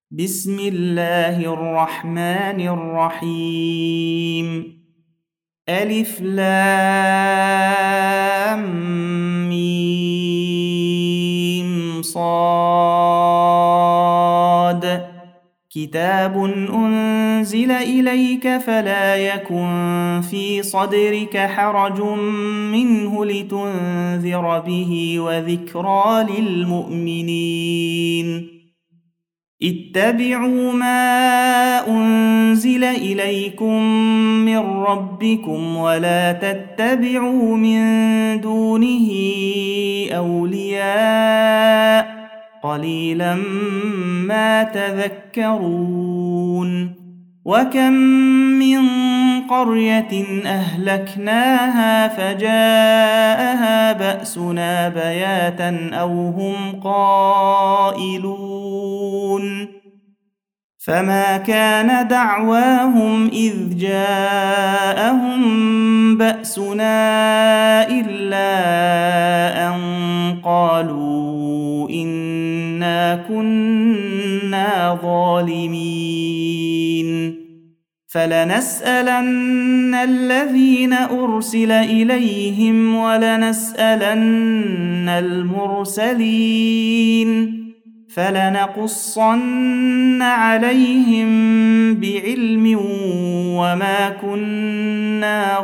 بسم الله الرحمن الرحيم. ألف لام ميم صاد. كتاب أنزل إليك فلا يكن في صدرك حرج منه لتنذر به وذكرى للمؤمنين. اتبعوا ما أنزل إليكم من ربكم ولا تتبعوا من دونه أولياء قليلا ما تذكرون. وكم من قرية أهلكناها فجاءها بأسنا بياتا أو هم قائلون. فما كان دعواهم إذ جاءهم بأسنا إلا أن قالوا إنا كنا ظالمين. فلنسألن الذين أرسل إليهم ولنسألن المرسلين. فلنقصن عليهم بعلم وما كنا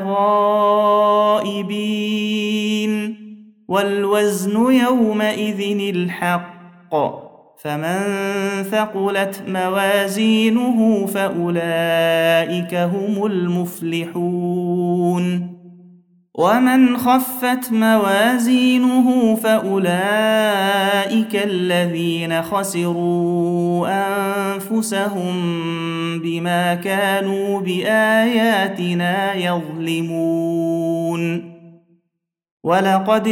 غائبين. والوزن يومئذ الحق. فمن ثقلت موازينه فأولئك هم المفلحون. ومن خفت موازينه فأولئك الذين خسروا أنفسهم بما كانوا بآياتنا يظلمون. ولقد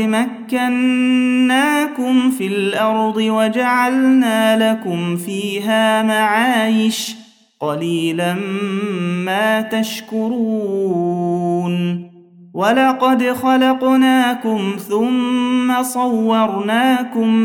مكناكم في الأرض وجعلنا لكم فيها معايش قليلا ما تشكرون. ولقد خلقناكم ثم صورناكم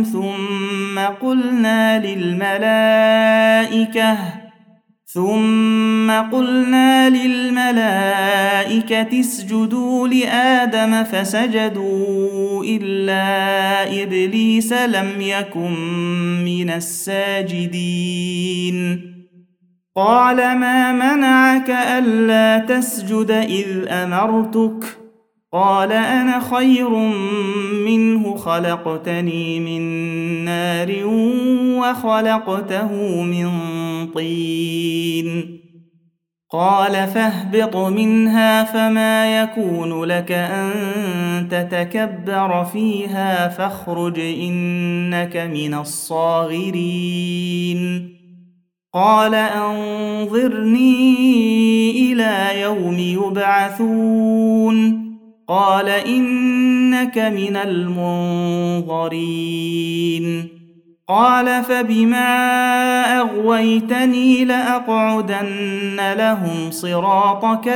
ثم قلنا للملائكة اسجدوا لآدم فسجدوا إلا إبليس لم يكن من الساجدين. قال ما منعك ألا تسجد إذ أمرتك؟ قال أنا خير منه خلقتني من نار وخلقته من طين. قال فاهبط منها فما يكون لك أن تتكبر فيها فاخرج إنك من الصاغرين. قال أنظرني إلى يوم يبعثون. قال إنك من المنظرين. قال فبما أغويتني لأقعدن لهم صراطك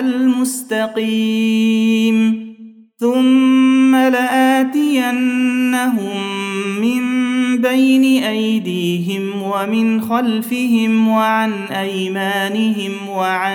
المستقيم ثم لآتينهم من بين أيديهم ومن خلفهم وعن أيمانهم وعن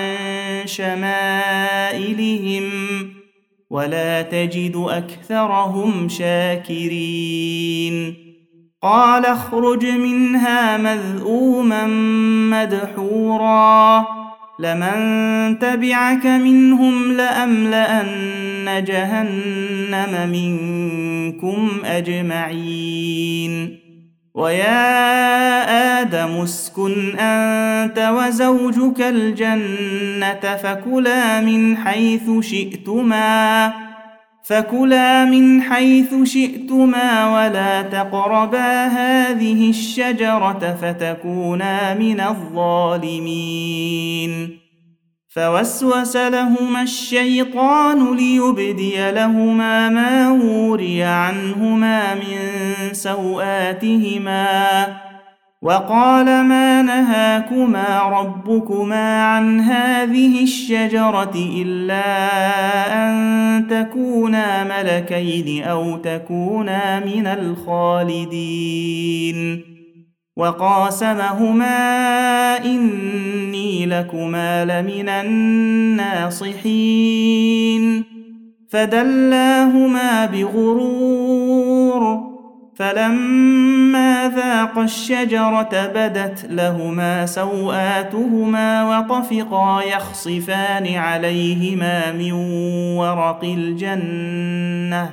شمائلهم ولا تجد أكثرهم شاكرين. قال اخرج منها مذءوما مدحورا لمن تبعك منهم لأملأن جهنم منكم أجمعين. ويا آدم اسكن أنت وزوجك الجنة فكلا من حيث شئتما ولا تقربا هذه الشجرة فتكونا من الظالمين. فوسوس لهما الشيطان ليبدي لهما ما وري عنهما من سوآتهما وقال ما نهاكما ربكما عن هذه الشجرة إلا أن تكونا ملكين أو تكونا من الخالدين. وقاسمهما إني لكما لمن الناصحين فدلاهما بغرور فلما ذاقا الشجرة بدت لهما سوآتهما وطفقا يخصفان عليهما من ورق الجنة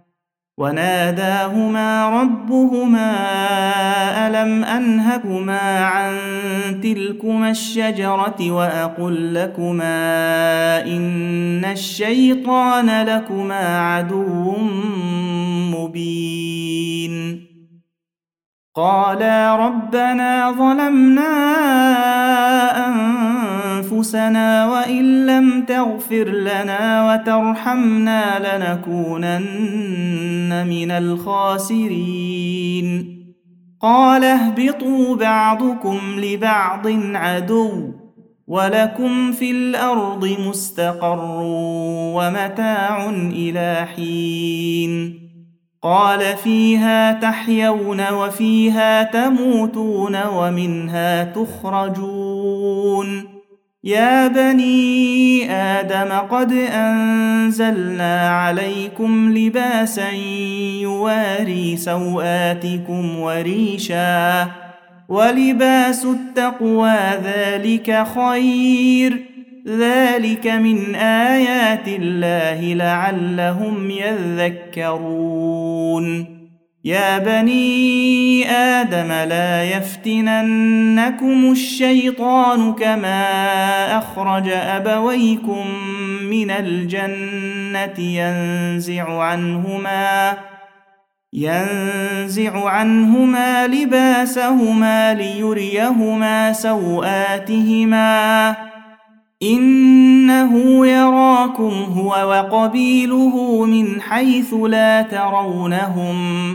وناداهما ربهما ألم أنهكما عن تلكما الشجرة وأقل لكما إن الشيطان لكما عدو مبين قالا ربنا ظلمنا أنفسنا وإن لم تغفر لنا وترحمنا لنكونن من الخاسرين قال اهبطوا بعضكم لبعض عدو ولكم في الأرض مستقر ومتاع إلى حين قال فيها تحيون وفيها تموتون ومنها تخرجون يا بني آدم قد أنزلنا عليكم لباسا يواري سوآتكم وريشا ولباس التقوى ذلك خير ذلك من آيات الله لعلهم يذكرون يا بني آدم لا يفتننكم الشيطان كما أخرج أبويكم من الجنة ينزع عنهما لباسهما ليريهما سوآتهما إنه يراكم هو وقبيله من حيث لا ترونهم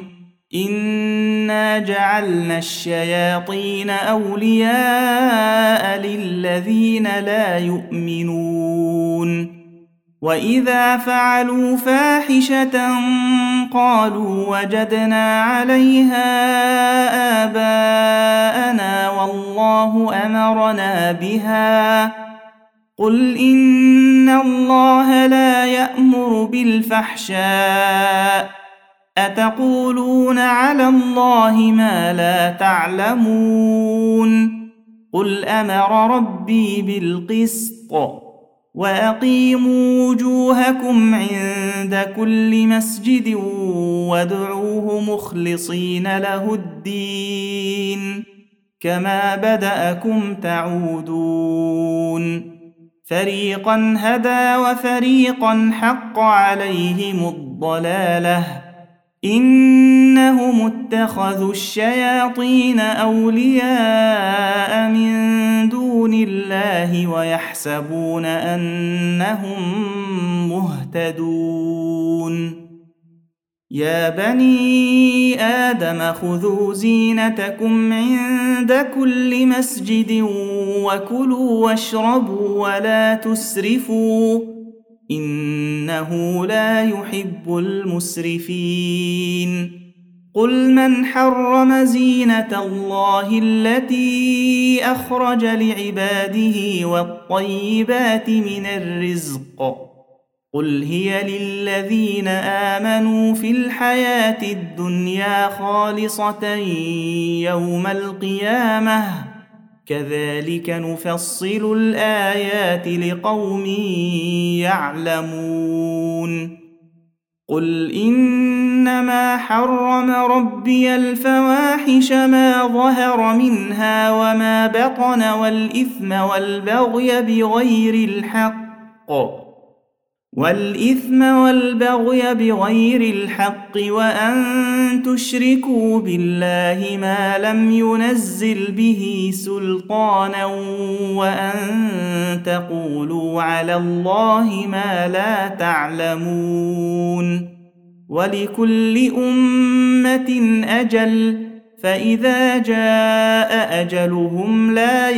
إنا جعلنا الشياطين أولياء للذين لا يؤمنون وإذا فعلوا فاحشة قالوا وجدنا عليها آباءنا والله أمرنا بها قل إن الله لا يأمر بالفحشاء أتقولون على الله ما لا تعلمون قل أمر ربي بالقسط وأقيموا وجوهكم عند كل مسجد وادعوه مخلصين له الدين كما بدأكم تعودون فريقا هدى وفريقا حق عليهم الضلالة إنهم اتخذوا الشياطين أولياء من دون الله ويحسبون أنهم مهتدون يا بني آدم خذوا زينتكم عند كل مسجد وكلوا واشربوا ولا تسرفوا إنه لا يحب المسرفين قل من حرم زينة الله التي أخرج لعباده والطيبات من الرزق قل هي للذين آمنوا في الحياة الدنيا خالصة يوم القيامة كذلك نفصل الآيات لقوم يعلمون قل إنما حرم ربي الفواحش ما ظهر منها وما بطن والإثم والبغي بغير الحق وأن تشركوا بالله ما لم ينزل به سلطانا وأن تقولوا على الله ما لا تعلمون ولكل أمة أجل فإذا جاء أجلهم لا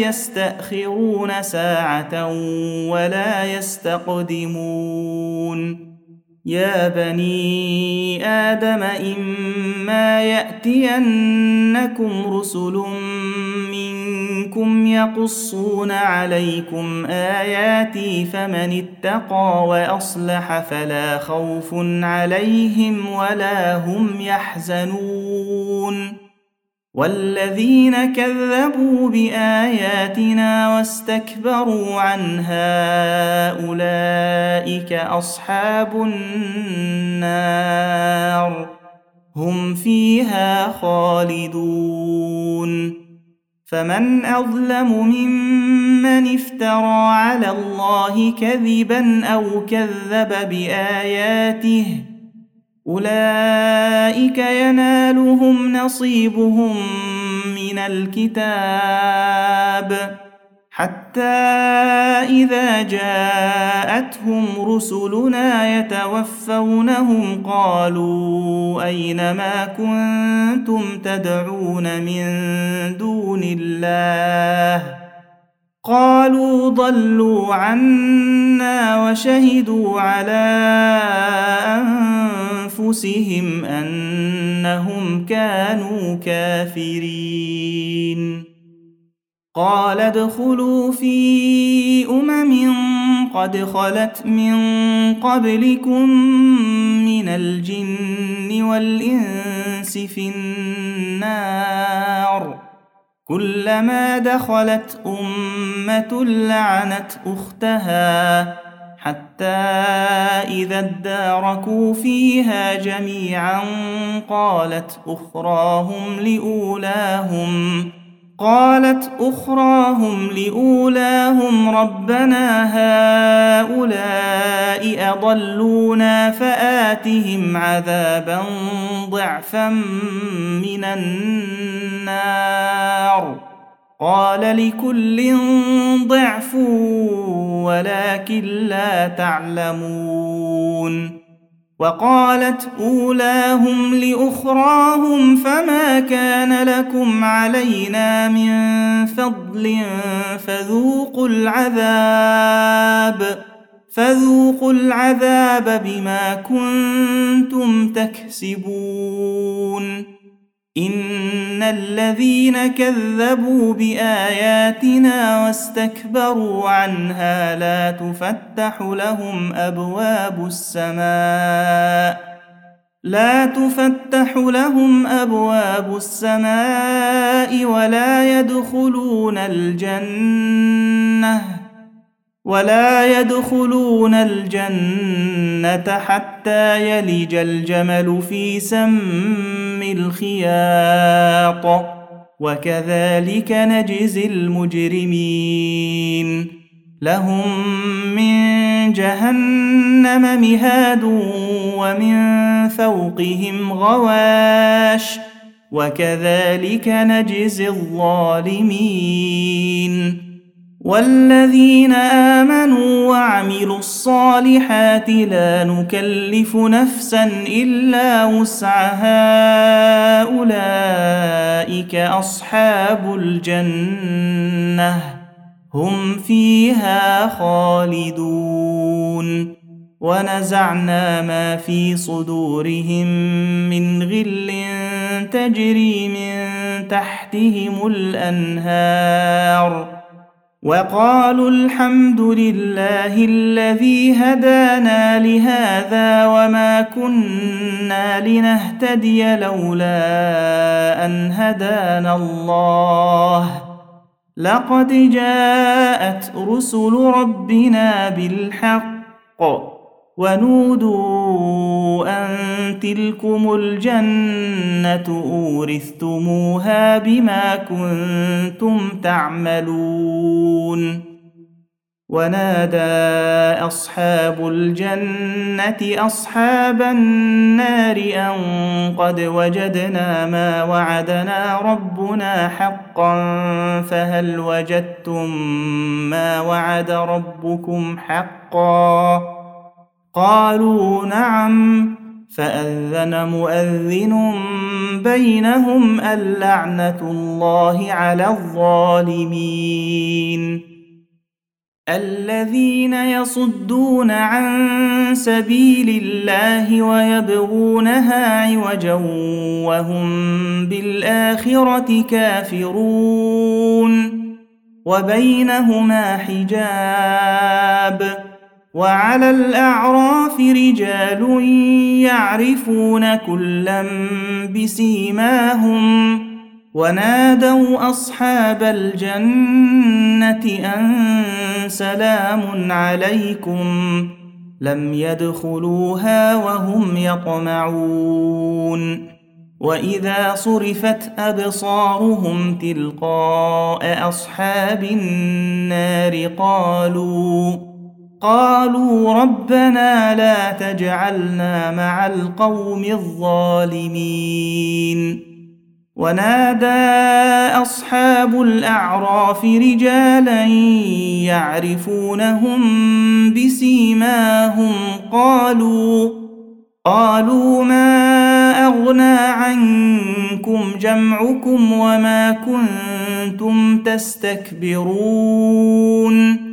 يستأخرون ساعة ولا يستقدمون يا بني آدم إما يأتينكم رسل منكم يقصون عليكم آياتي فمن اتقى وأصلح فلا خوف عليهم ولا هم يحزنون والذين كذبوا بآياتنا واستكبروا عنها أولئك أصحاب النار هم فيها خالدون فمن أظلم ممن افترى على الله كذبا أو كذب بآياته أولئك ينالهم نصيبهم من الكتاب حتى إذا جاءتهم رسلنا يتوفونهم قالوا أين ما كنتم تدعون من دون الله قالوا ضلوا عنا وشهدوا على أنفسهم أنهم كانوا كافرين قال ادخلوا في قد خلت من قبلكم من الجن والإنس في النار كلما دخلت أمة لعنت أختها حتى إذا اداركوا فيها جميعا قالت أخراهم لأولاهم ربنا هؤلاء أضلونا فآتهم عذابا ضعفا من النار قال لكل ضعف ولكن لا تعلمون وقالت أولاهم لأخراهم فما كان لكم علينا من فضل فذوقوا العذاب بما كنتم تكسبون إن الذين كذبوا بآياتنا واستكبروا عنها لا تفتح لهم أبواب السماء ولا يدخلون الجنة حتى يلج الجمل في سم الخياط وكذلك نجزي المجرمين لهم من جهنم مهاد ومن فوقهم غواش وكذلك نجزي الظالمين والذين آمنوا وعملوا الصالحات لا نكلف نفسا إلا وسعها أولئك أصحاب الجنة هم فيها خالدون ونزعنا ما في صدورهم من غل تجري من تحتهم الأنهار وقالوا الحمد لله الذي هدانا لهذا وما كنا لنهتدي لولا أن هدانا الله لقد جاءت رسل ربنا بالحق ونودوا أن تلكم الجنة أورثتموها بما كنتم تعملون ونادى أصحاب الجنة أصحاب النار أن قد وجدنا ما وعدنا ربنا حقا فهل وجدتم ما وعد ربكم حقا قالوا نعم فأذن مؤذن بينهم اللعنة الله على الظالمين الذين يصدون عن سبيل الله ويبغونها عوجا وهم بالآخرة كافرون وبينهما حجاب وعلى الأعراف رجال يعرفون كلا بسيماهم ونادوا أصحاب الجنة أن سلام عليكم لم يدخلوها وهم يطمعون وإذا صرفت أبصارهم تلقاء أصحاب النار قالوا ربنا لا تجعلنا مع القوم الظالمين ونادى أصحاب الأعراف رجالا يعرفونهم بسيماهم قالوا ما أغنى عنكم جمعكم وما كنتم تستكبرون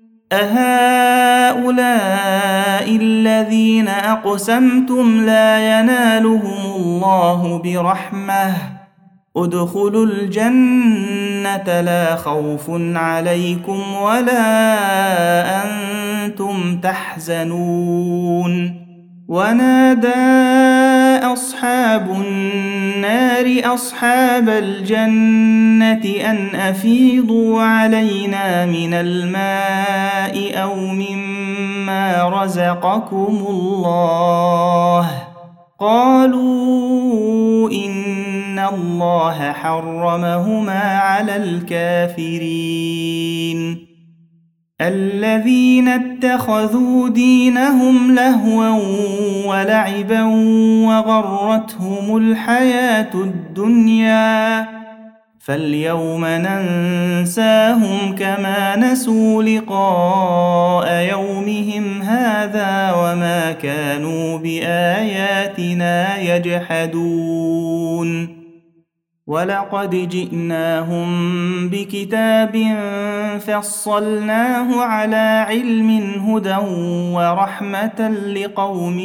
أهؤلاء الذين أقسمتم لا ينالهم الله برحمة ادخلوا الجنة لا خوف عليكم ولا أنتم تحزنون ونادى أصحاب النار أصحاب الجنة أن أفيضوا علينا من الماء أو مما رزقكم الله قالوا إن الله حرمهما على الكافرين الذين اتخذوا دينهم لهوا ولعبا وغرتهم الحياة الدنيا فاليوم ننساهم كما نسوا لقاء يومهم هذا وما كانوا بآياتنا يجحدون ولقد جئناهم بكتاب فصلناه على علم هدى ورحمة لقوم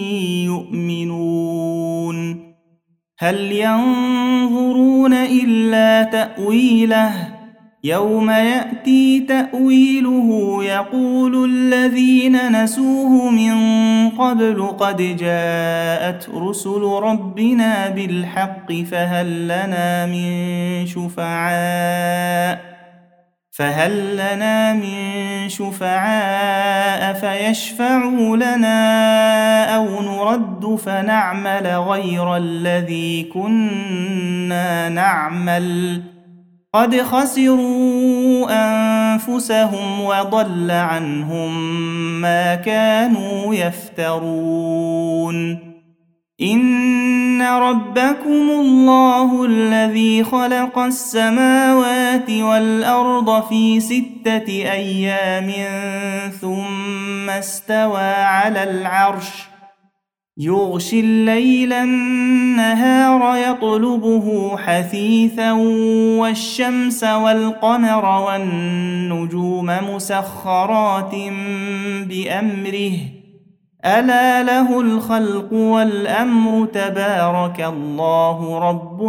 يؤمنون هل ينظرون إلا تأويله يوم يأتي تأويله يقول الذين نسوه من قبل قد جاءت رسل ربنا بالحق فهل لنا من شفعاء فيشفعوا لنا أو نرد فنعمل غير الذي كنا نعمل قد خسروا أنفسهم وضل عنهم ما كانوا يفترون إن ربكم الله الذي خلق السماوات والأرض في 6 أيام ثم استوى على العرش يغشي الليل النهار يطلبه حثيثا والشمس والقمر والنجوم مسخرات بأمره ألا له الخلق والأمر تبارك الله رب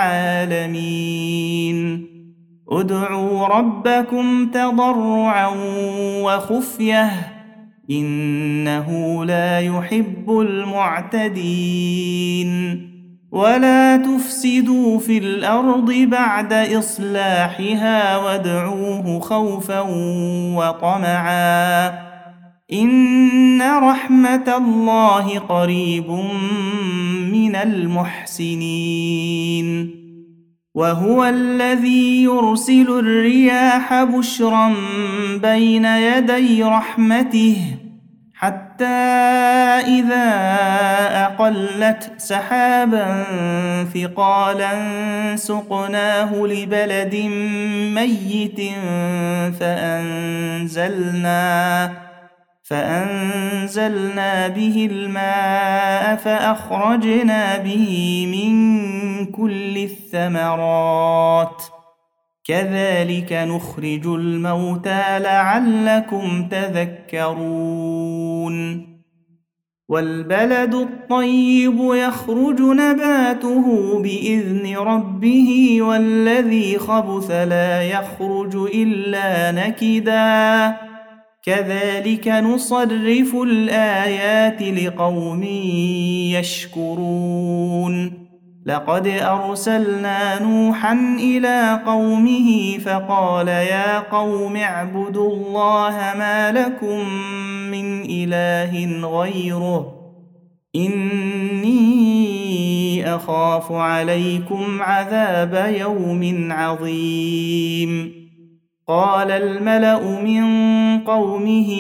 العالمين ادعوا ربكم تضرعا وخفية إنه لا يحب المعتدين ولا تفسدوا في الأرض بعد إصلاحها وادعوه خوفا وطمعا إن رحمة الله قريب من المحسنين وهو الذي يرسل الرياح بشرا بين يدي رحمته حتى إذا أقلت سحابا ثقالا سقناه لبلد ميت فأنزلنا به الماء فأخرجنا به من كل الثمرات كذلك نخرج الموتى لعلكم تذكرون والبلد الطيب يخرج نباته بإذن ربه والذي خبث لا يخرج إلا نكدا كذلك نصرف الآيات لقوم يشكرون لقد أرسلنا نوحا إلى قومه فقال يا قوم اعبدوا الله ما لكم من إله غيره إني أخاف عليكم عذاب يوم عظيم قال الملأ من قومه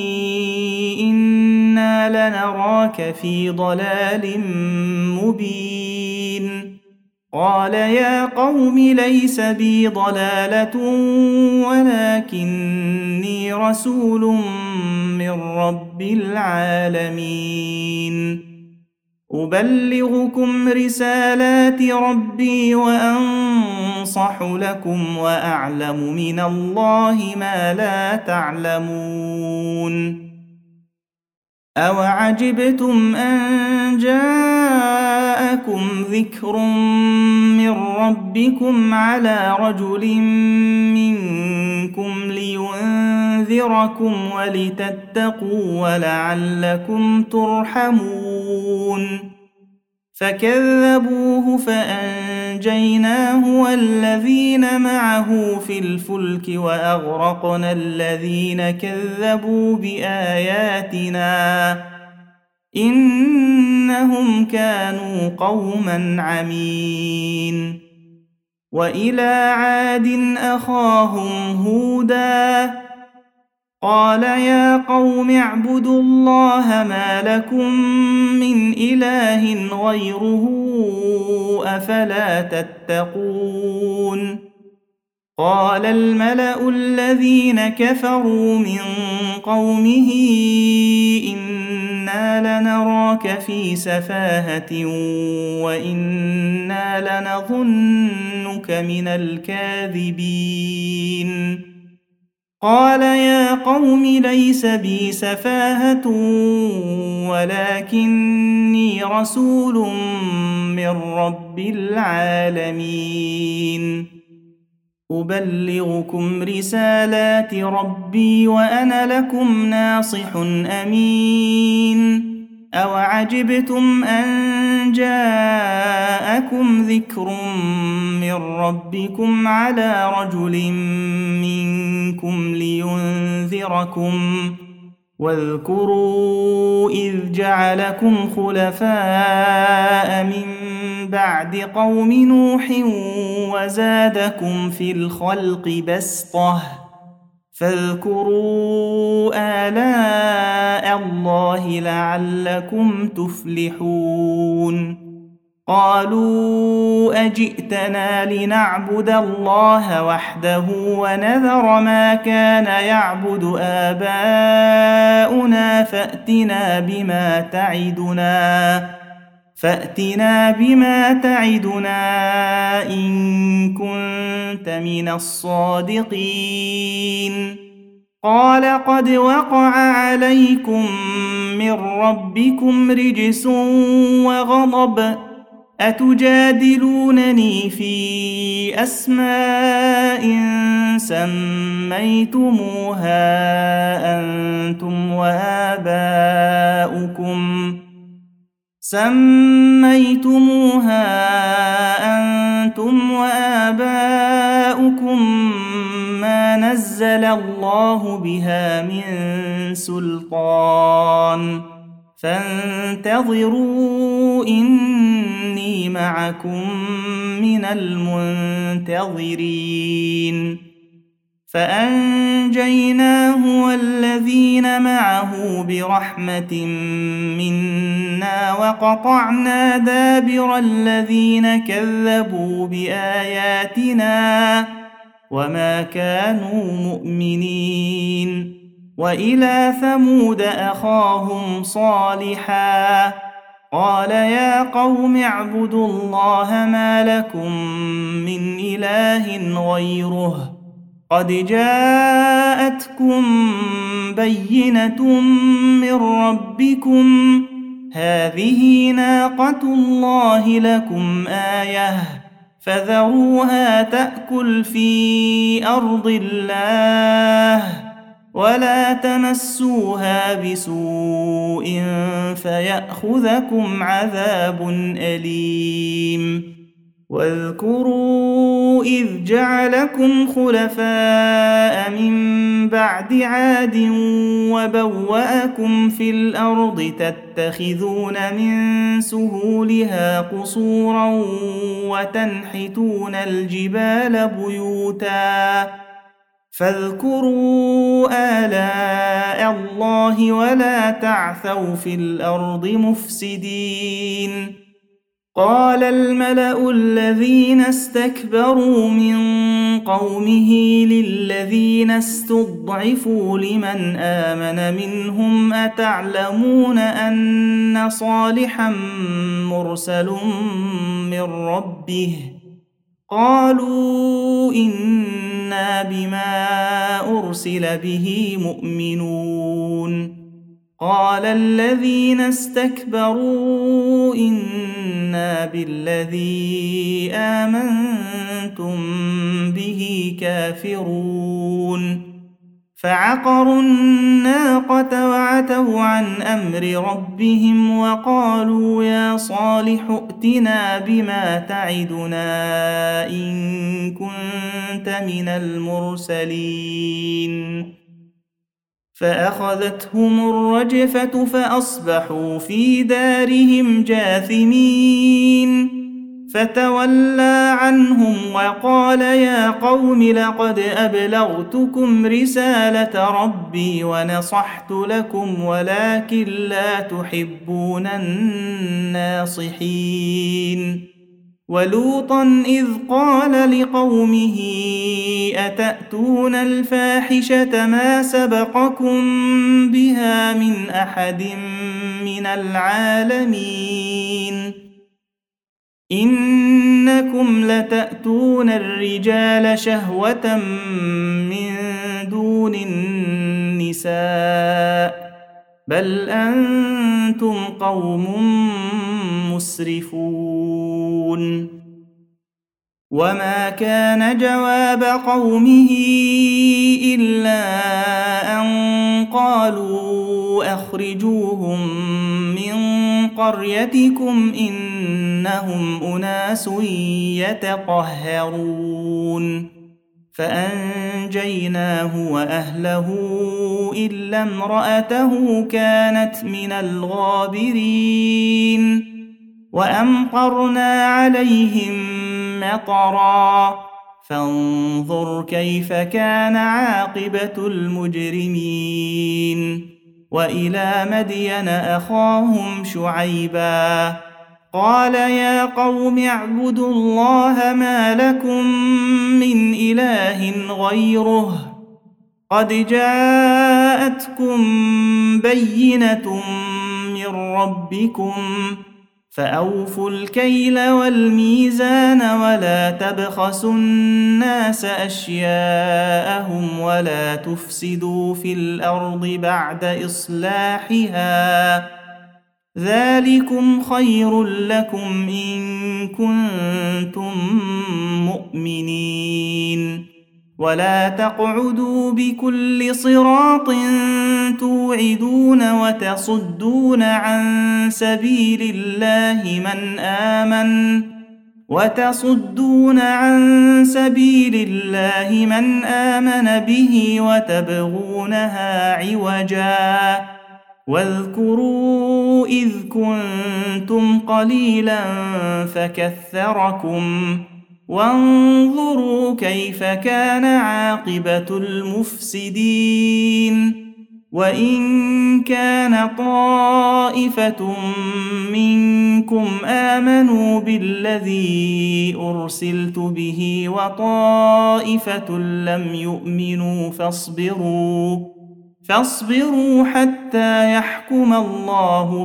إنا لنراك في ضلال مبين قال يا قوم ليس بي ضلالة ولكني رسول من رب العالمين أبلغكم رسالات ربي وأنصح لكم وأعلم من الله ما لا تعلمون أوعجبتم أن جاءكم ذكر من ربكم على رجل منكم لينذركم ولتتقوا ولعلكم ترحمون فكذبوه فأنجيناه والذين معه في الفلك وأغرقنا الذين كذبوا بآياتنا إنهم كانوا قوما عمين وإلى عاد أخاهم هودا قال يا قوم اعبدوا الله ما لكم من إله غيره أفلا تتقون قال الملأ الذين كفروا من قومه إنا لنراك في سفاهة وإنا لنظنك من الكاذبين قال يا قوم ليس بي سفاهة ولكني رسول من رب العالمين أبلغكم رسالات ربي وأنا لكم ناصح أمين أوعجبتم أن جاءكم ذكر من ربكم على رجل منكم لينذركم واذكروا إذ جعلكم خلفاء من بعد قوم نوح وزادكم في الخلق بسطة فاذكروا آلاء الله لعلكم تفلحون قالوا أجئتنا لنعبد الله وحده ونذر ما كان يعبد آباؤنا فأتنا بما تعدنا إن كنت من الصادقين قال قد وقع عليكم من ربكم رجس وغضب أتجادلونني في أسماء سميتموها أنتم وآباؤكم ما نزل الله بها من سلطان فانتظروا إني معكم من المنتظرين فأنجيناه والذين معه برحمة منا وقطعنا دابر الذين كذبوا بآياتنا وما كانوا مؤمنين وإلى ثمود أخاهم صالحا قال يا قوم اعبدوا الله ما لكم من إله غيره قد جاءتكم بينة من ربكم هذه ناقة الله لكم آية فذروها تأكل في أرض الله ولا تمسوها بسوء فيأخذكم عذاب أليم واذكروا إذ جعلكم خلفاء من بعد عاد وبوأكم في الأرض تتخذون من سهولها قصورا وتنحتون الجبال بيوتا فاذكروا آلاء الله ولا تعثوا في الأرض مفسدين قال الملأ الذين استكبروا من قومه للذين استضعفوا لمن آمن منهم أتعلمون أن صالحا مرسل من ربه قالوا إنا بما أرسل به مؤمنون قال الذين استكبروا إنا بالذي آمنتم به كافرون فعقروا الناقة وعتوا عن أمر ربهم وقالوا يا صالح ائتنا بما تعدنا إن كنت من المرسلين فأخذتهم الرجفة فأصبحوا في دارهم جاثمين فتولى عنهم وقال يا قوم لقد أبلغتكم رسالة ربي ونصحت لكم ولكن لا تحبون الناصحين ولوطا إذ قال لقومه أتأتون الفاحشة ما سبقكم بها من أحد من العالمين إنكم لتأتون الرجال شهوة من دون النساء بل أنتم قوم مسرفون وما كان جواب قومه إلا أن قالوا أخرجوهم من قريتكم إنهم أناس يتطهرون فأنجيناه وأهله إلا امرأته كانت من الغابرين وأمطرنا عليهم مطرا فانظر كيف كان عاقبة المجرمين وإلى مدين أخاهم شعيبا قال يا قوم اعبدوا الله ما لكم من إله غيره قد جاءتكم بينة من ربكم فأوفوا الكيل والميزان ولا تبخسوا الناس أشياءهم ولا تفسدوا في الأرض بعد إصلاحها ذلكم خير لكم إن كنتم مؤمنين ولا تقعدوا بكل صراط توعدون وتصدون عن سبيل الله من آمن به وتبغونها عوجا واذكروا إذ كنتم قليلا فكثركم وانظروا كيف كان عاقبة المفسدين وإن كان طائفة منكم آمنوا بالذي أرسلت به وطائفة لم يؤمنوا فاصبروا حتى يحكم الله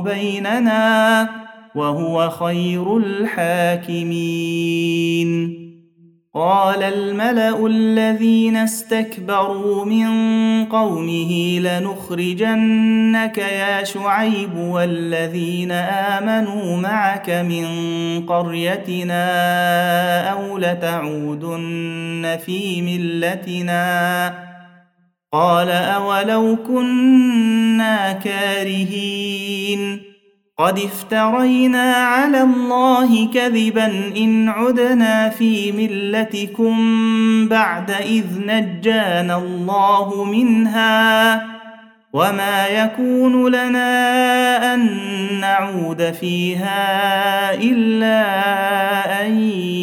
بيننا وهو خير الحاكمين قال الملأ الذين استكبروا من قومه لنخرجنك يا شعيب والذين آمنوا معك من قريتنا أو لتعودن في ملتنا قال أولو كنا كارهين قد افترينا على الله كذبا إن عدنا في ملتكم بعد إذ نجانا الله منها وما يكون لنا أن نعود فيها إلا أن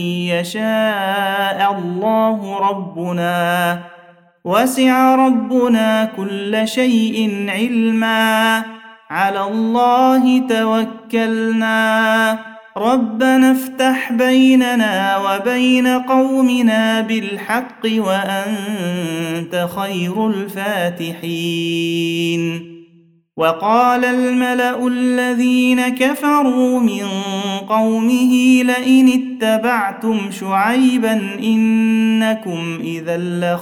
يشاء الله ربنا وسع ربنا كل شيء علما على الله توكلنا ربنا افتح بيننا وبين قومنا بالحق وأنت خير الفاتحين وقال الملأ الذين كفروا من قومه لئن اتبعتم شعيبا إنكم إذا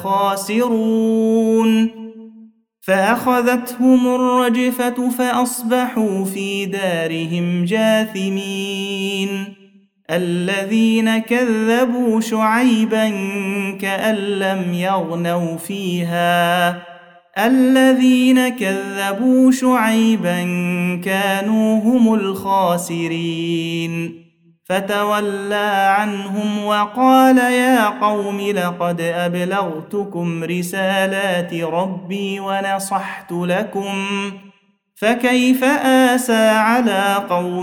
لخاسرون فأخذتهم الرجفة فأصبحوا في دارهم جاثمين الذين كذبوا شعيبا كأن لم يغنوا فيها الذين كذبوا شعيبا كانوا هم الخاسرين فتولى عنهم وقال يا قوم لقد أبلغتكم رسالات ربي ونصحت لكم فكيف آسى على قوم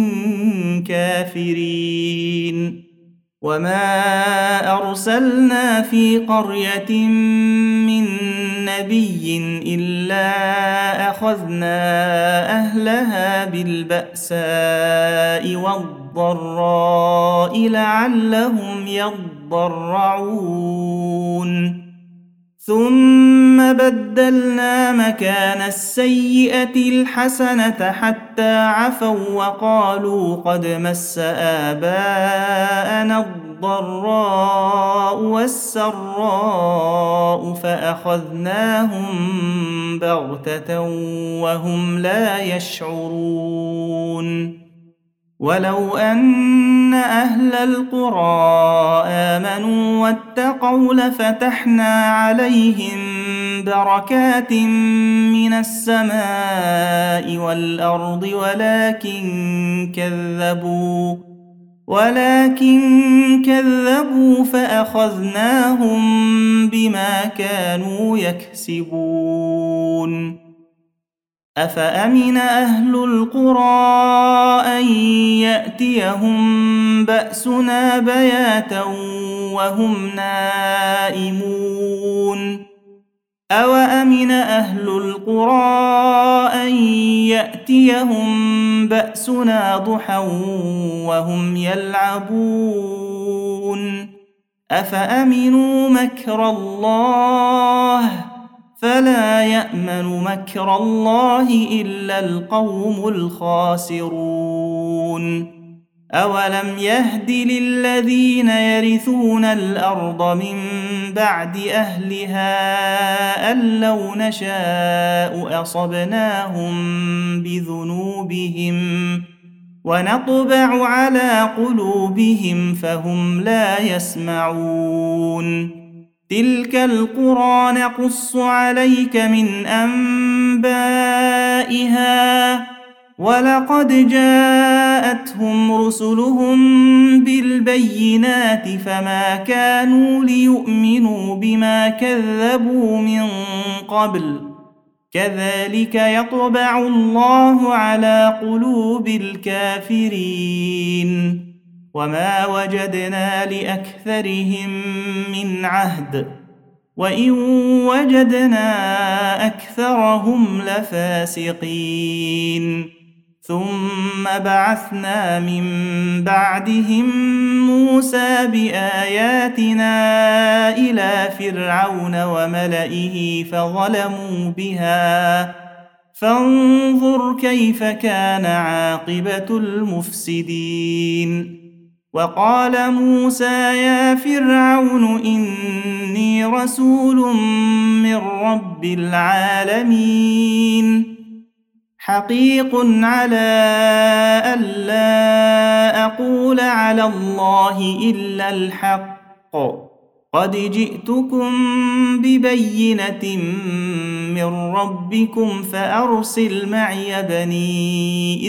كافرين وما أرسلنا في قرية من نبي إلا أخذنا أهلها بالبأساء والضراء لعلهم يضرعون ثم بدلنا مكان السيئة الحسنة حتى عفوا وقالوا قد مس آباءنا الضراء والسراء فأخذناهم بغتة وهم لا يشعرون ولو أن أهل القرى آمنوا واتقوا لفتحنا عليهم بركات من السماء والأرض ولكن كذبوا فأخذناهم بما كانوا يكسبون أفأمن أهل القرى أن يأتيهم بأسنا بياتا وهم نائمون أوأمن أهل القرى أن يأتيهم بأسنا ضحى وهم يلعبون أفأمنوا مكر الله فلا يأمن مكر الله إلا القوم الخاسرون أولم يهد للذين يرثون الأرض من بعد أهلها أن لو نشاء أصبناهم بذنوبهم ونطبع على قلوبهم فهم لا يسمعون تلك القرى نقص عليك من أنبائها ولقد جاءتهم رسلهم بالبينات فما كانوا ليؤمنوا بما كذبوا من قبل كذلك يطبع الله على قلوب الكافرين وما وجدنا لأكثرهم من عهد وإن وجدنا أكثرهم لفاسقين ثم بعثنا من بعدهم موسى بآياتنا إلى فرعون وملئه فظلموا بها فانظر كيف كان عاقبة المفسدين وقال موسى يا فرعون إني رسول من رب العالمين حقيق على ألا أقول على الله إلا الحق قد جئتكم ببينة من ربكم فأرسل معي بني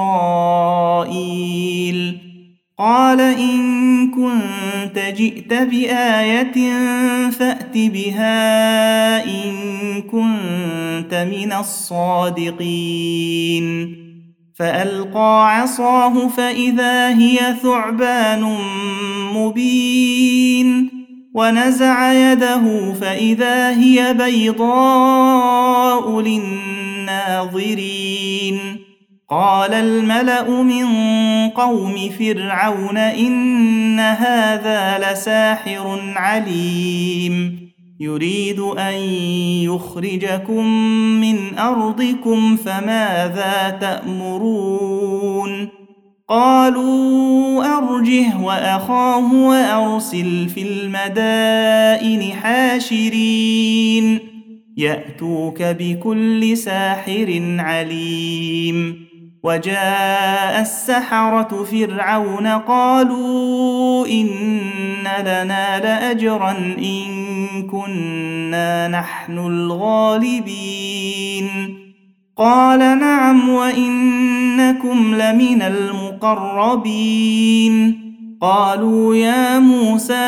إسرائيل قال إن كنت جئت بآية فأت بها إن كنت من الصادقين فألقى عصاه فإذا هي ثعبان مبين ونزع يده فإذا هي بيضاء للناظرين قال الملأ من قوم فرعون إن هذا لساحر عليم يريد أن يخرجكم من أرضكم فماذا تأمرون قالوا أرجه وأخاه وأرسل في المدائن حاشرين يأتوك بكل ساحر عليم وجاء السحرة فرعون قالوا إن لنا لأجرا إن كنا نحن الغالبين قال نعم وإنكم لمن المقربين قالوا يا موسى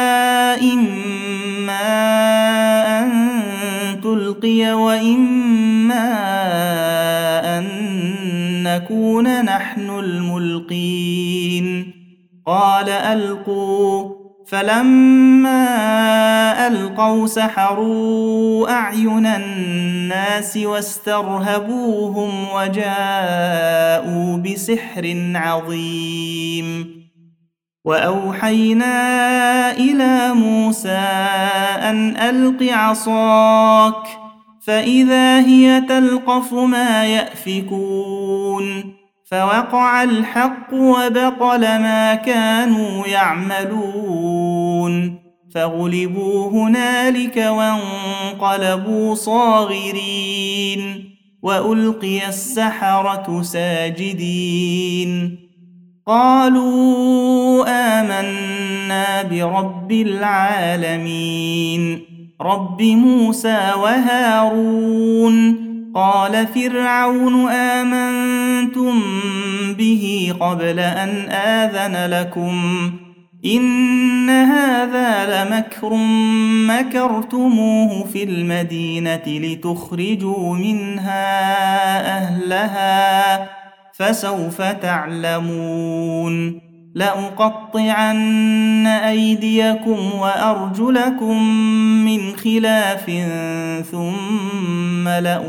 إما أن تلقي وإما أن نكون نحن الملقين قال ألقوا فلما ألقوا سحروا أعين الناس واسترهبوهم وجاءوا بسحر عظيم وأوحينا إلى موسى أن ألق عصاك فإذا هي تلقف ما يأفكون فوقع الحق وبطل ما كانوا يعملون فغلبوا هنالك وانقلبوا صاغرين وألقي السحرة ساجدين قالوا آمنا برب العالمين رب موسى وهارون قال فرعون آمنتم به قبل أن آذن لكم إن هذا لمكر مكرتموه في المدينة لتخرجوا منها أهلها فسوف تعلمون لأقطعن أيديكم وأرجلكم من خلاف ثم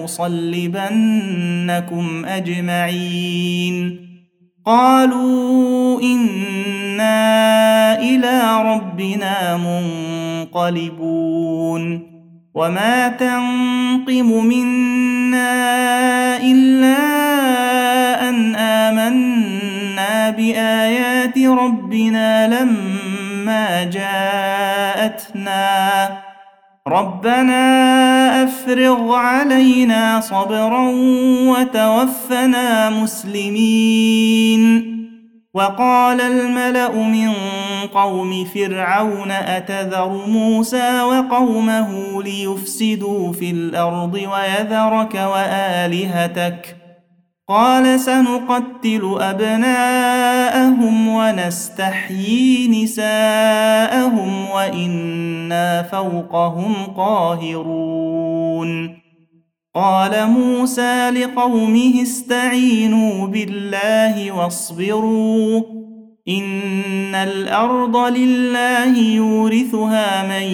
لأصلبنكم أجمعين قالوا إنا إلى ربنا منقلبون وما تنقم منا إلا أن آمنا بآيات ربنا لما جاءتنا ربنا أفرغ علينا صبرا وتوفنا مسلمين وقال الملأ من قوم فرعون أتذر موسى وقومه ليفسدوا في الأرض ويذرك وآلهتك قال سنقتل أبناءهم ونستحيي نساءهم وإنا فوقهم قاهرون قال موسى لقومه استعينوا بالله واصبروا إن الأرض لله يورثها من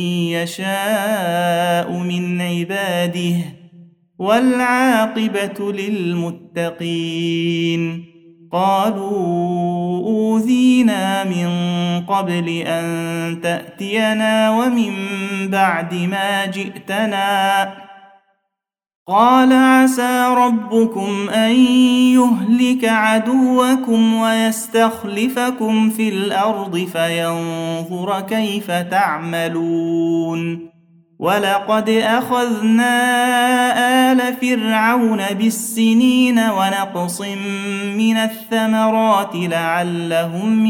يشاء من عباده والعاقبة للمتقين قالوا أوذينا من قبل أن تأتينا ومن بعد ما جئتنا قال عسى ربكم أن يهلك عدوكم ويستخلفكم في الأرض فينظر كيف تعملون ولقد أخذنا آل فرعون بالسنين ونقص من الثمرات لعلهم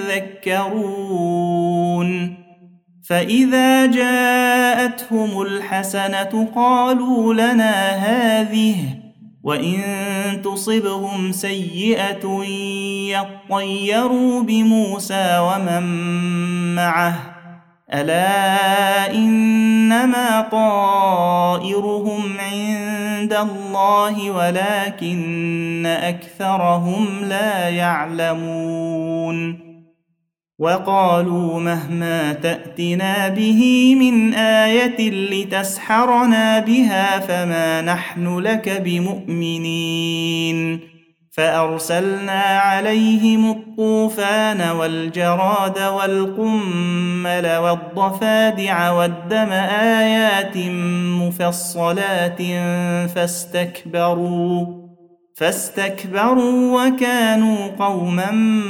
يذكرون فإذا جاءتهم الحسنة قالوا لنا هذه وإن تصبهم سيئة يطيروا بموسى ومن معه ألا إنما طائرهم عند الله ولكن أكثرهم لا يعلمون وقالوا مهما تأتنا به من آية لتسحرنا بها فما نحن لك بمؤمنين فأرسلنا عليهم الطوفان والجراد والقمل والضفادع والدم آيات مفصلات فاستكبروا وكانوا قوما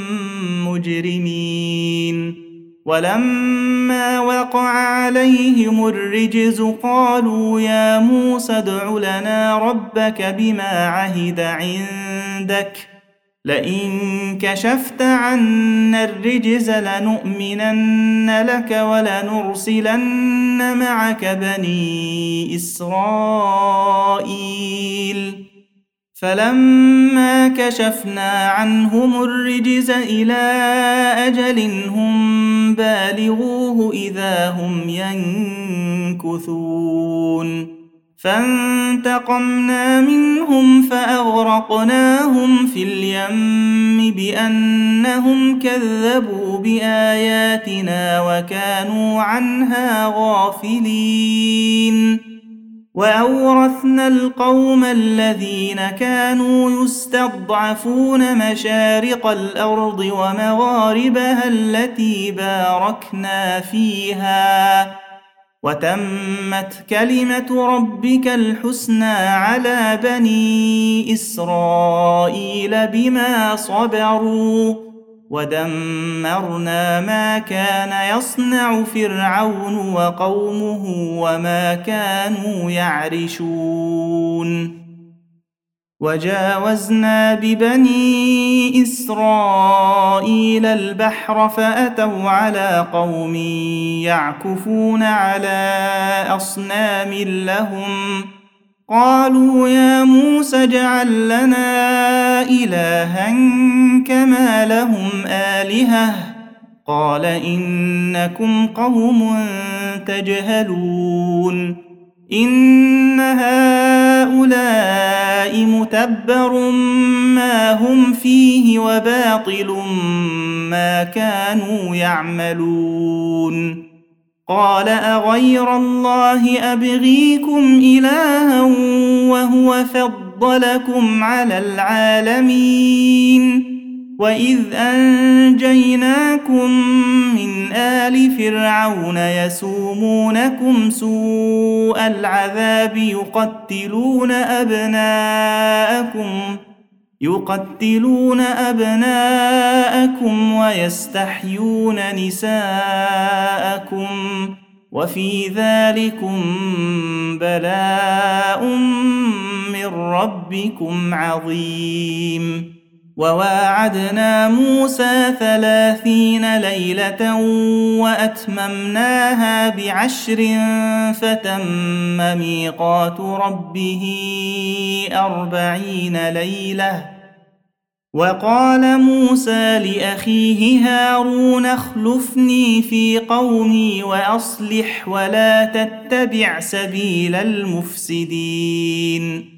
مجرمين ولما وقع عليهم الرجز قالوا يا موسى ادع لنا ربك بما عهد عندك لئن كشفت عنا الرجز لنؤمنن لك ولنرسلن معك بني إسرائيل فلما كشفنا عنهم الرجز إلى أجل هم بالغوه إذا هم ينكثون فانتقمنا منهم فأغرقناهم في اليم بأنهم كذبوا بآياتنا وكانوا عنها غافلين وأورثنا القوم الذين كانوا يستضعفون مشارق الأرض ومغاربها التي باركنا فيها وتمت كلمة ربك الحسنى على بني إسرائيل بما صبروا ودمرنا ما كان يصنع فرعون وقومه وما كانوا يعرشون وجاوزنا ببني إسرائيل البحر فأتوا على قوم يعكفون على أصنام لهم قالوا يا موسى اجعل لنا إلها كما لهم آلهة قال إنكم قوم تجهلون إن هؤلاء متبر ما هم فيه وباطل ما كانوا يعملون قال أغير الله أبغيكم إلها وهو فضلكم على العالمين وإذ أنجيناكم من آل فرعون يسومونكم سوء العذاب يقتلون أبناءكم ويستحيون نساءكم وفي ذلكم بلاء من ربكم عظيم وواعدنا موسى 30 ليلة وأتممناها ب10 فتم ميقات ربه 40 ليلة وقال موسى لأخيه هارون اخلفني في قومي وأصلح ولا تتبع سبيل المفسدين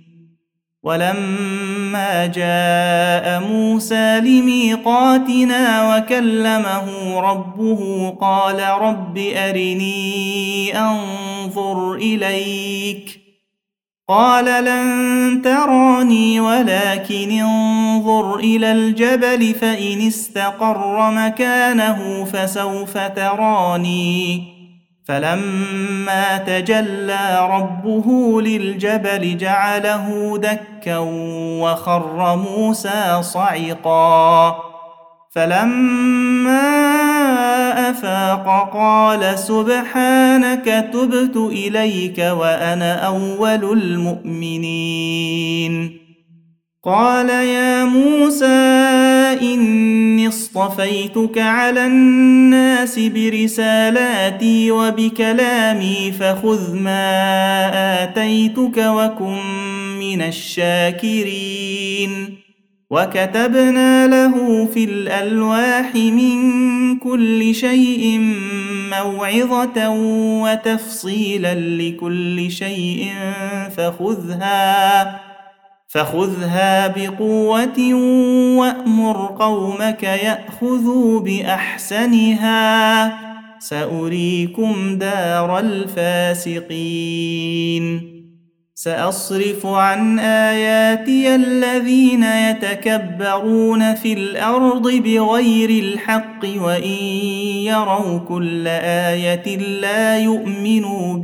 ولما جاء موسى لميقاتنا وكلمه ربه قال رب أرني أنظر إليك قال لن تراني ولكن انظر إلى الجبل فإن استقر مكانه فسوف تراني فلما تجلى ربه للجبل جعله دكا وخر موسى صعقا فلما أفاق قال سبحانك تبت إليك وأنا أول المؤمنين قال يا موسى إني اصطفيتك على الناس برسالاتي وبكلامي فخذ ما آتيتك وكن من الشاكرين وكتبنا له في الألواح من كل شيء موعظة وتفصيلا لكل شيء فخذها بقوة وأمر قومك يأخذوا بأحسنها سأريكم دار الفاسقين سأصرف عن آياتي الذين يتكبرون في الأرض بغير الحق وإن يروا كل آية لا يؤمنوا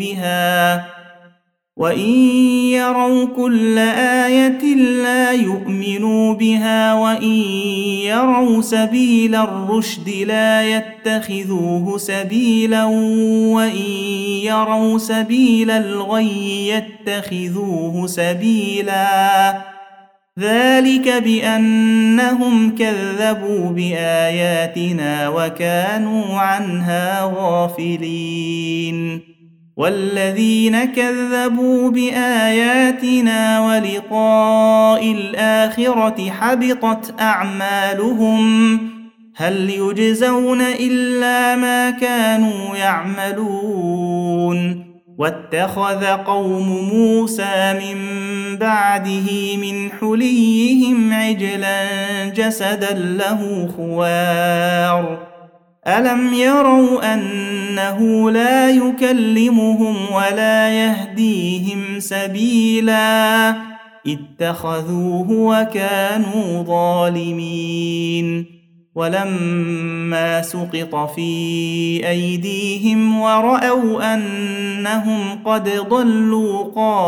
بها وإن يروا سبيل الرشد لا يتخذوه سبيلا وإن يروا سبيل الغي يتخذوه سبيلا ذلك بأنهم كذبوا بآياتنا وكانوا عنها غافلين والذين كذبوا بآياتنا ولقاء الآخرة حبطت أعمالهم هل يجزون إلا ما كانوا يعملون واتخذ قوم موسى من بعده من حليهم عجلا جسدا له خوار ألم يروا أنه لا يكلمهم ولا يهديهم سبيلا اتخذوه وكانوا ظالمين ولما سقط في أيديهم ورأوا أنهم قد ضلوا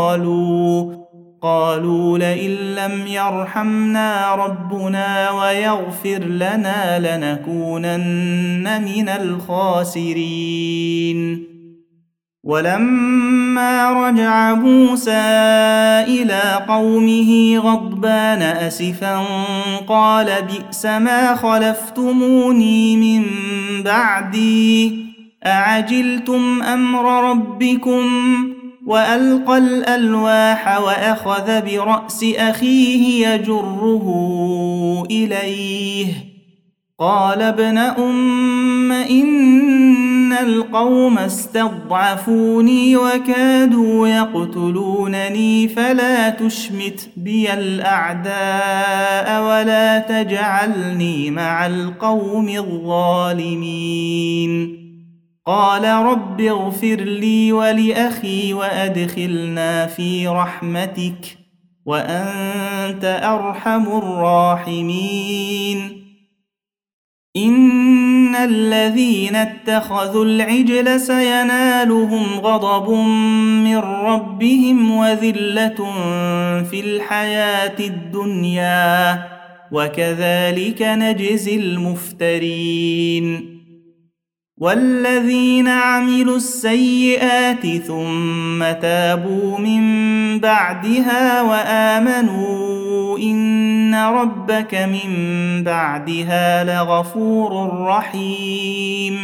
قالوا لئن لم يرحمنا ربنا ويغفر لنا لنكونن من الخاسرين ولما رجع موسى إلى قومه غضبان أسفا قال بئس ما خلفتموني من بعدي أعجلتم أمر ربكم وألقى الألواح وأخذ برأس أخيه يجره إليه قال ابن أم إن القوم استضعفوني وكادوا يقتلونني فلا تشمت بي الأعداء ولا تجعلني مع القوم الظالمين قال رب اغفر لي ولأخي وأدخلنا في رحمتك وأنت أرحم الراحمين إن الذين اتخذوا العجل سينالهم غضب من ربهم وذلة في الحياة الدنيا وكذلك نجزي المفترين والذين عملوا السيئات ثم تابوا من بعدها وآمنوا إن ربك من بعدها لغفور رحيم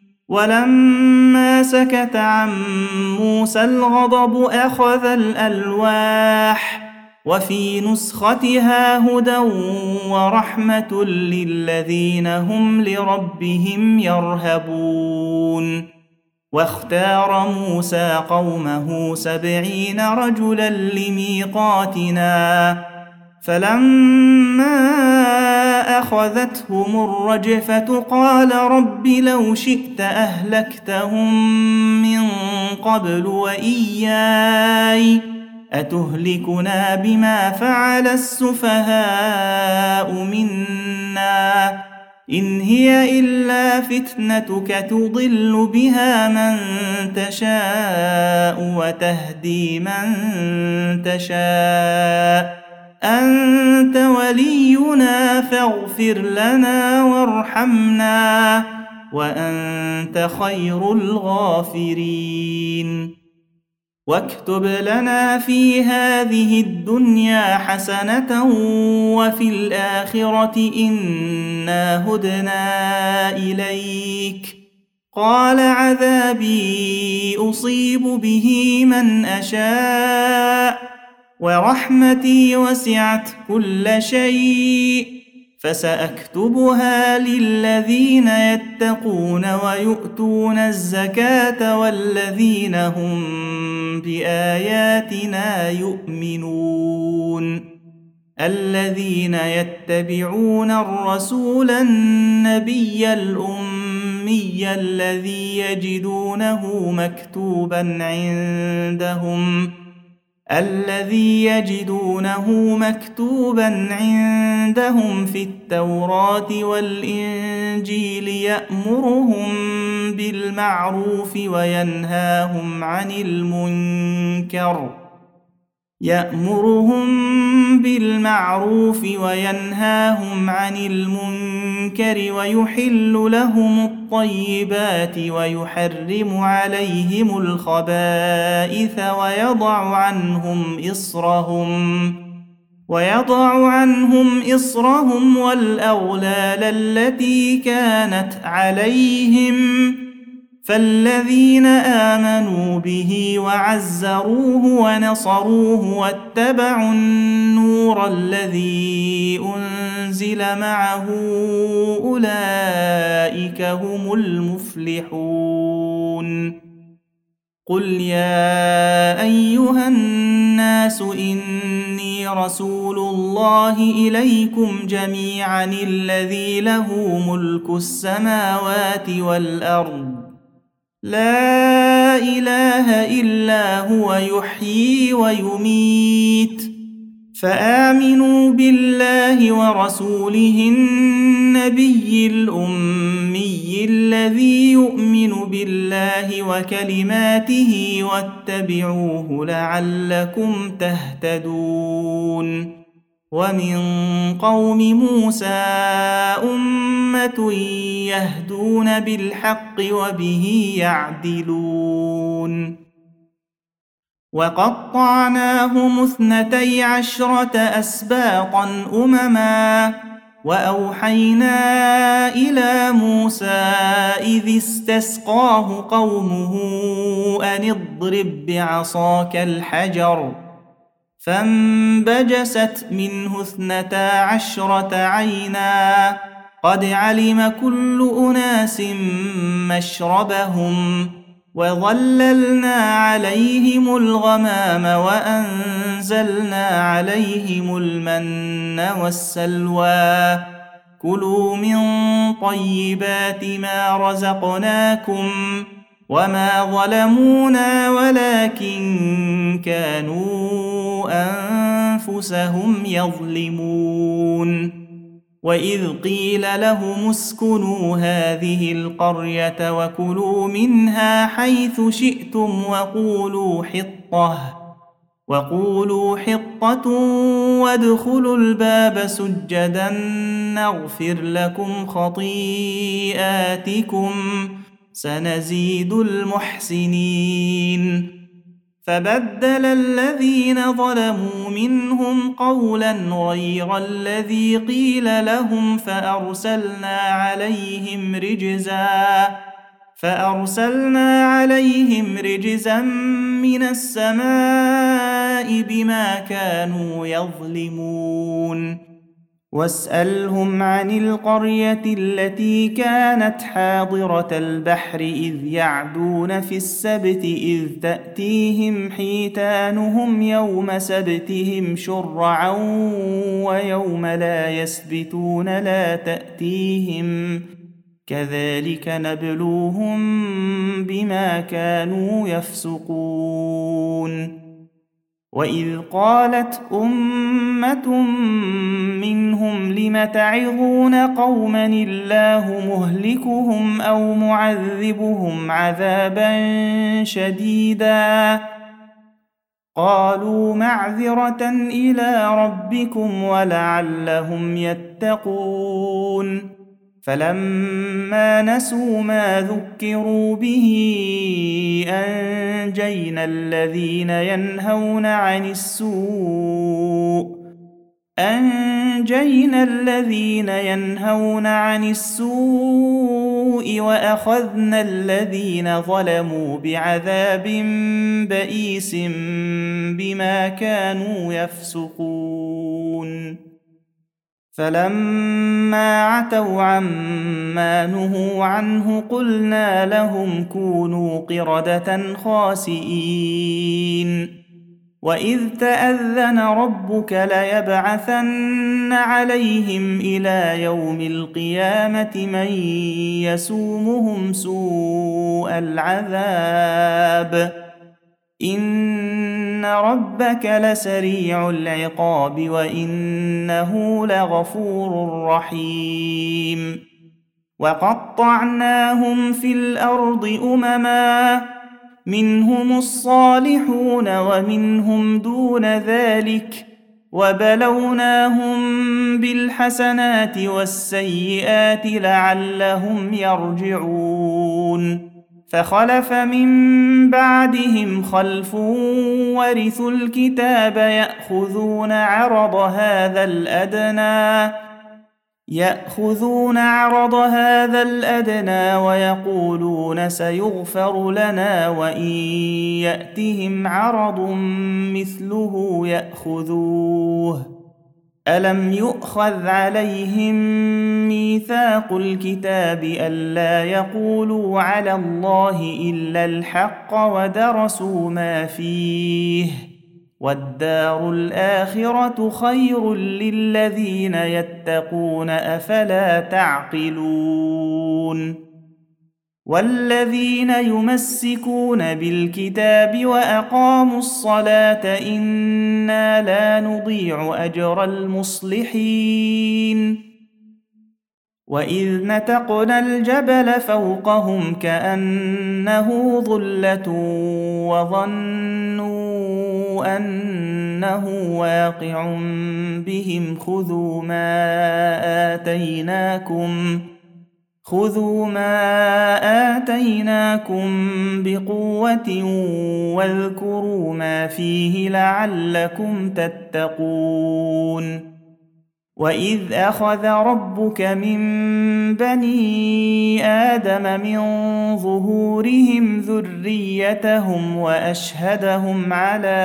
ولما سكت عن موسى الغضب أخذ الألواح وفي نسختها هدى ورحمة للذين هم لربهم يرهبون واختار موسى قومه 70 رجلا لميقاتنا فلما أخذتهم الرجفة قال رب لو شئت أهلكتهم من قبل وإياي أتهلكنا بما فعل السفهاء منا إن هي إلا فتنتك تضل بها من تشاء وتهدي من تشاء أنت ولينا فاغفر لنا وارحمنا وأنت خير الغافرين واكتب لنا في هذه الدنيا حسنة وفي الآخرة إنا هدنا إليك قال عذابي أصيب به من أشاء ورحمتي وسعت كل شيء فسأكتبها للذين يتقون ويؤتون الزكاة والذين هم بآياتنا يؤمنون الذين يتبعون الرسول النبي الأمي الذي يجدونه مكتوبا عندهم في التوراة والإنجيل يأمرهم بالمعروف وينهاهم عن المنكر ويحل لهم الطيبات ويحرم عليهم الخبائث ويضع عنهم إصرهم والأغلال التي كانت عليهم فالذين آمنوا به وعزروه ونصروه واتبعوا النور الذي أنزل معه أولئك هم المفلحون قل يا أيها الناس إني رسول الله إليكم جميعا الذي له ملك السماوات والأرض لا إله إلا هو يحيي ويميت فآمنوا بالله ورسوله النبي الأمي الذي يؤمن بالله وكلماته واتبعوه لعلكم تهتدون ومن قوم موسى أمة يهدون بالحق وبه يعدلون وقطعناهم 12 أسباطا أمما وأوحينا إلى موسى إذ استسقاه قومه أن اضرب بعصاك الحجر فانبجست منه 12 عينا قد علم كل أناس مشربهم وظللنا عليهم الغمام وأنزلنا عليهم المن والسلوى كلوا من طيبات ما رزقناكم وما ظلمونا ولكن كانوا أنفسهم يظلمون وإذ قيل لهم اسكنوا هذه القرية وكلوا منها حيث شئتم وقولوا حطة وادخلوا الباب سجدا نغفر لكم خطيئاتكم سنزيد المحسنين فبدل الذين ظلموا منهم قولا غير الذي قيل لهم فأرسلنا عليهم رجزا من السماء بما كانوا يظلمون واسألهم عن القرية التي كانت حاضرة البحر إذ يعدون في السبت إذ تأتيهم حيتانهم يوم سبتهم شرعا ويوم لا يسبتون لا تأتيهم كذلك نبلوهم بما كانوا يفسقون وإذ قالت أمة منهم لم تعظون قوما الله مهلكهم أو معذبهم عذابا شديدا قالوا معذرة إلى ربكم ولعلهم يتقون فلما نسوا ما ذكروا به أنجينا الذين ينهون عن السوء وأخذنا الذين ظلموا بعذاب بئيس بما كانوا يفسقون فلما عتوا عما نهوا عنه قلنا لهم كونوا قردة خاسئين وإذ تأذن ربك ليبعثن عليهم إلى يوم القيامة من يسومهم سوء العذاب إن ربك لسريع العقاب وإنه لغفور رحيم وقطعناهم في الأرض أمما منهم الصالحون ومنهم دون ذلك وبلوناهم بالحسنات والسيئات لعلهم يرجعون فخلف من بعدهم خلف ورثوا الكتاب يأخذون عرض هذا الأدنى ويقولون سيغفر لنا وإن يأتهم عرض مثله يأخذوه ألم يؤخذ عليهم ميثاق الكتاب ألا يقولوا على الله إلا الحق ودرسوا ما فيه والدار الآخرة خير للذين يتقون أفلا تعقلون والذين يمسكون بالكتاب وأقاموا الصلاة إنا لا نضيع أجر المصلحين وإذ نتقنا الجبل فوقهم كأنه ظلة وظنوا أنه واقع بهم خذوا ما آتيناكم بقوة واذكروا ما فيه لعلكم تتقون وإذ أخذ ربك من بني آدم من ظهورهم ذريتهم وأشهدهم على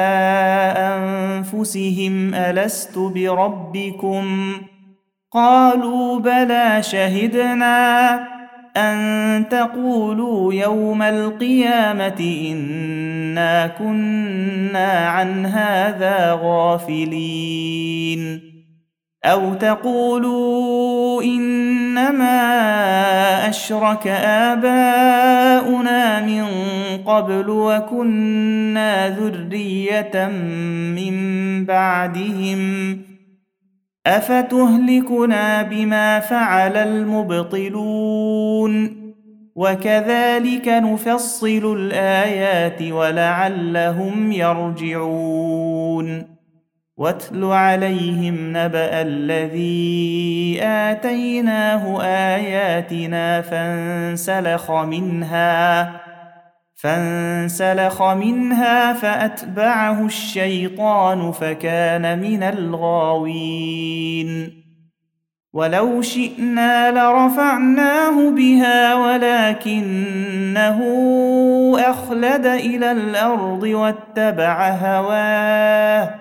أنفسهم ألست بربكم قالوا بلى شهدنا أن تقولوا يوم القيامة إنا كنا عن هذا غافلين أو تقولوا إنما أشرك آباؤنا من قبل وكنا ذرية من بعدهم أفتهلكنا بما فعل المبطلون وكذلك نفصل الآيات ولعلهم يرجعون واتل عليهم نبأ الذي آتيناه آياتنا فانسلخ منها فأتبعه الشيطان فكان من الغاوين ولو شئنا لرفعناه بها ولكنه أخلد إلى الأرض واتبع هواه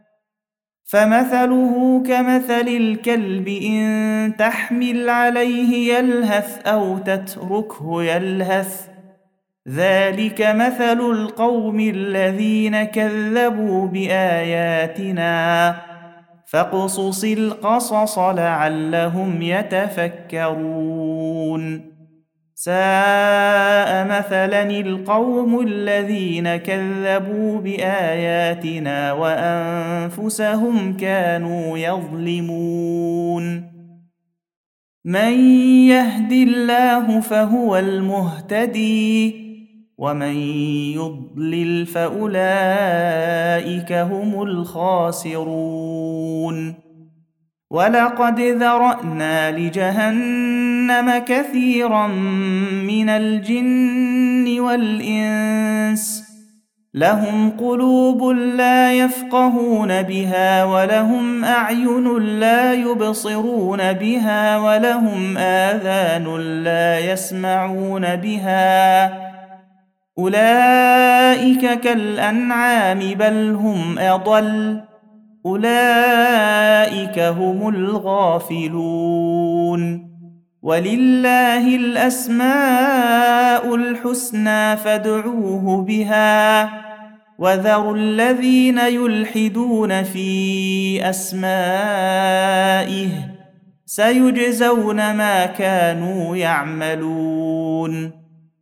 فمثله كمثل الكلب إن تحمل عليه يلهث أو تتركه يلهث ذلك مثل القوم الذين كذبوا بآياتنا فاقصص القصص لعلهم يتفكرون ساء مثلا القوم الذين كذبوا بآياتنا وأنفسهم كانوا يظلمون. من يهد الله فهو المهتدي ومن يضلل فأولئك هم الخاسرون. ولقد ذرأنا لجهنم كثيرا من الجن والإنس لهم قلوب لا يفقهون بها ولهم أعين لا يبصرون بها ولهم آذان لا يسمعون بها أولئك كالأنعام بل هم أضل أولئك هم الغافلون. ولله الأسماء الحسنى فادعوه بها وذروا الذين يلحدون في أسمائه سيجزون ما كانوا يعملون.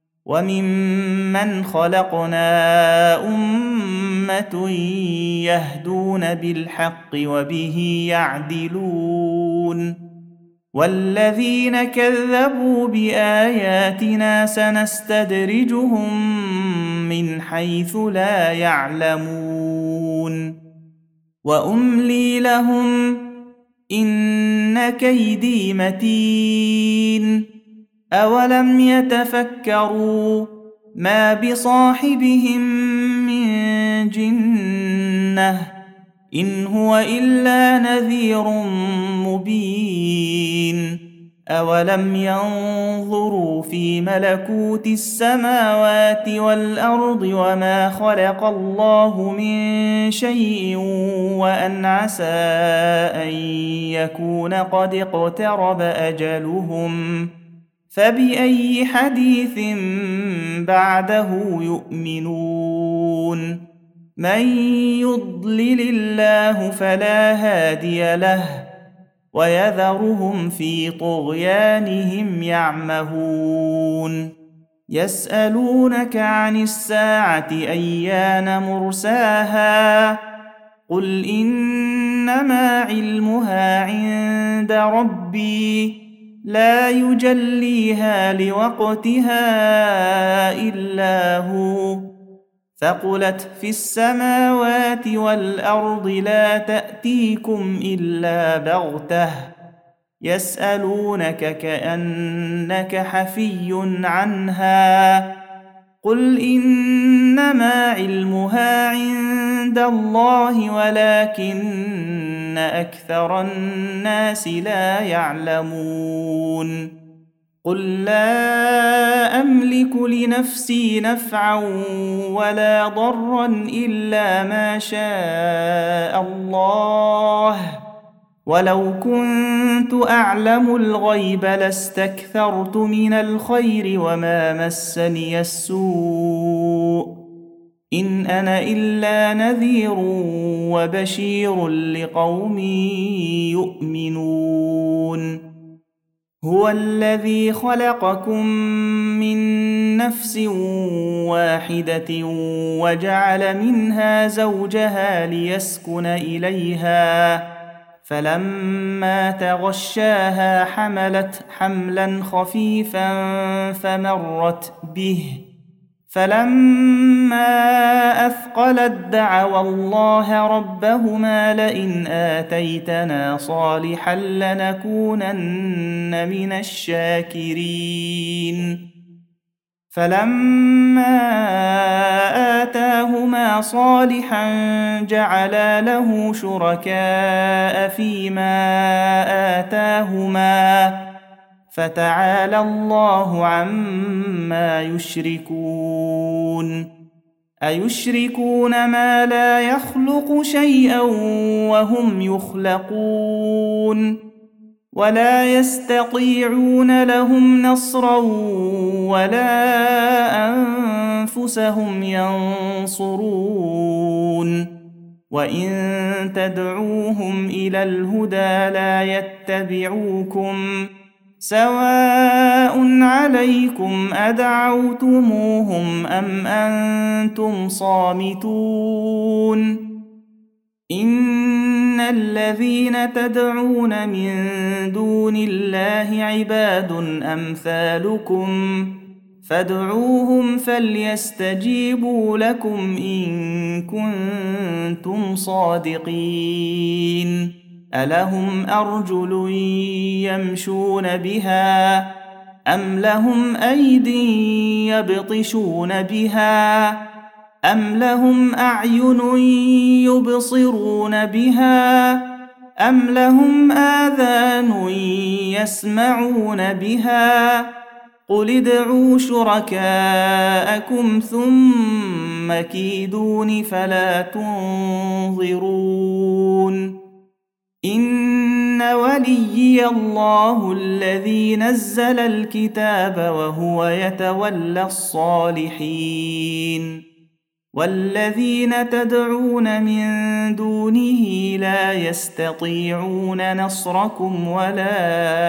وممن خلقنا أمة يهدون بالحق وبه يعدلون. والذين كذبوا بآياتنا سنستدرجهم من حيث لا يعلمون. وأملي لهم إن كيدي متين. أولم يتفكروا ما بصاحبهم من جنة إن هو إلا نذير مبين. أولم ينظروا في ملكوت السماوات والأرض وما خلق الله من شيء وأن عسى أن يكون قد اقترب أجلهم فبأي حديث بعده يؤمنون. من يضلل الله فلا هادي له ويذرهم في طغيانهم يعمهون. يسألونك عن الساعة أيان مرساها قل إنما علمها عند ربي لا يجليها لوقتها إلا هو ثقلت في السماوات والأرض لا تأتيكم إلا بغتة يسألونك كأنك حفي عنها قل إنما علمها عند الله ولكن أكثر الناس لا يعلمون. قل لا أملك لنفسي نفعا ولا ضرا إلا ما شاء الله ولو كنت أعلم الغيب لاستكثرت من الخير وما مسني السوء إن أنا إلا نذير وبشير لقوم يؤمنون. هو الذي خلقكم من نفس واحدة وجعل منها زوجها ليسكن إليها فلما تغشاها حملت حملا خفيفا فمرت به فلما أثقلت دعوا الله ربهما لئن آتيتنا صالحا لنكونن من الشاكرين فلما آتاهما صالحا جعلا له شركاء فيما آتاهما فتعالى الله عما يشركون. أيشركون ما لا يخلق شيئا وهم يخلقون ولا يستطيعون لهم نصرا ولا أنفسهم ينصرون وإن تدعوهم إلى الهدى لا يتبعوكم سواء عليكم أدعوتموهم أم أنتم صامتون إن الذين تدعون من دون الله عباد أمثالكم فادعوهم فليستجيبوا لكم إن كنتم صادقين ألهم أرجل يمشون بها أم لهم أيد يبطشون بها أم لهم أعين يبصرون بها أم لهم آذان يسمعون بها قل ادعوا شركاءكم ثم كيدون فلا تنظرون إن وليي الله الذي نزل الكتاب وهو يتولى الصالحين والذين تدعون من دونه لا يستطيعون نصركم ولا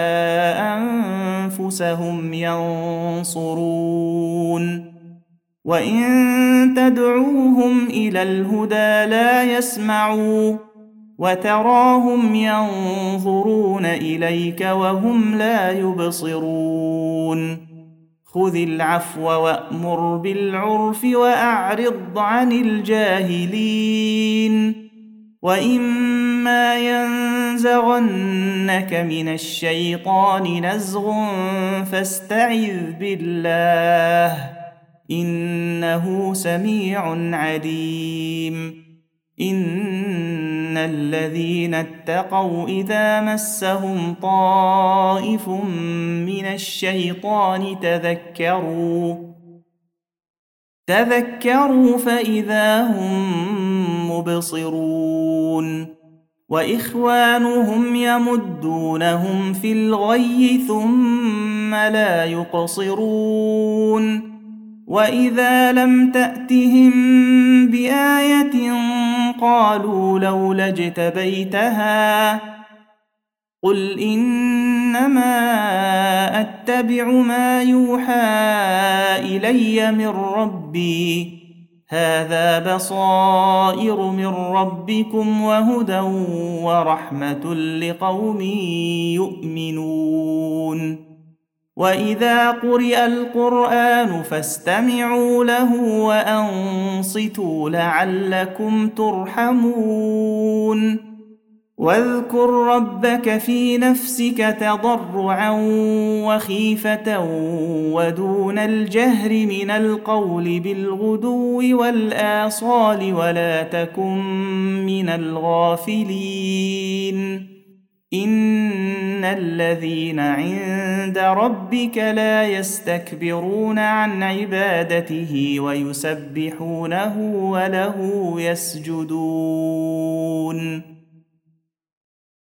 أنفسهم ينصرون وإن تدعوهم إلى الهدى لا يسمعوا وتراهم ينظرون إليك وهم لا يبصرون خذ العفو وأمر بالعرف وأعرض عن الجاهلين وإما ينزغنك من الشيطان نزغ فاستعذ بالله إنه سميع عليم إن الذين اتقوا إذا مسهم طائف من الشيطان تذكروا فإذا هم مبصرون وإخوانهم يمدونهم في الغي ثم لا يقصرون وإذا لم تأتهم بآية قالوا لولا اجتبيتها قل إنما أتبع ما يوحى إلي من ربي هذا بصائر من ربكم وهدى ورحمة لقوم يؤمنون وإذا قرئ القرآن فاستمعوا له وأنصتوا لعلكم ترحمون واذكر ربك في نفسك تضرعا وخيفة ودون الجهر من القول بالغدو والآصال ولا تكن من الغافلين إن الذين عند ربك لا يستكبرون عن عبادته ويسبحونه وله يسجدون